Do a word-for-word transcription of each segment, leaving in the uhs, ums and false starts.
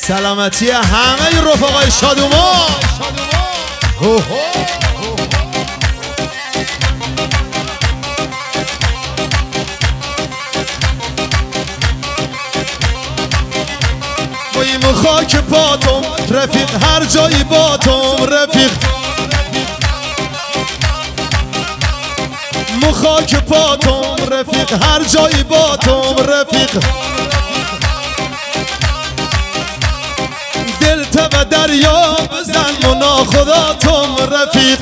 سلامتی همه رفقای شادومان. بایم خاک پاتم رفیق، هر جایی باتم رفیق. مخاک پاتم رفیق، هر جایی باتم رفیق. دل تو دریا بزن و ناخداتم رفیق.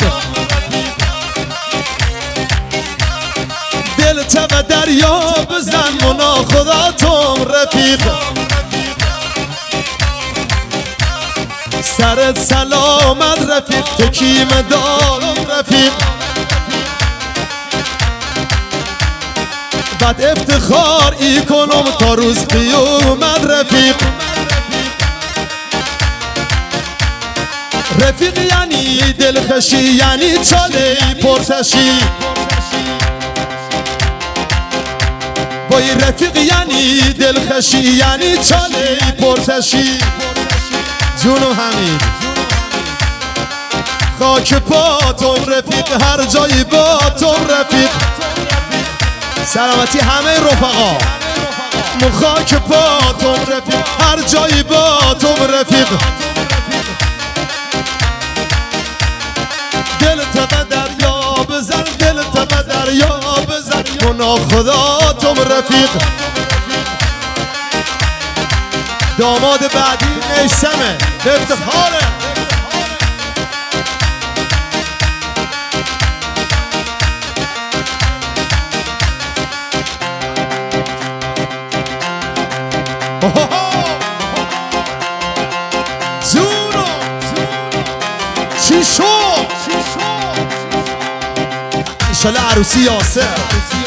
دل تو دریا بزن و ناخداتم رفیق. سرت سلامت رفیق، تکیم دارم رفیق. بعد افتخار ای کنم تا روز قیامت رفیق. رفیق یعنی دلخوشی، یعنی چاله پرتشی. بای رفیق یعنی دلخوشی، یعنی چاله پرتشی. جونو حمید خاک پاتم رفیق، هر جایی باتم رفیق. سلامتی همه رفقا. مخاک پاتم رفیق، هر جایی باتم رفیق. دل تو دریا بزن، دل تو دریا بزن و ناخداتم رفیق. داماد بعدی میسمه به افتخاره. جونو چی شد؟ انشالله عروسی یاسر.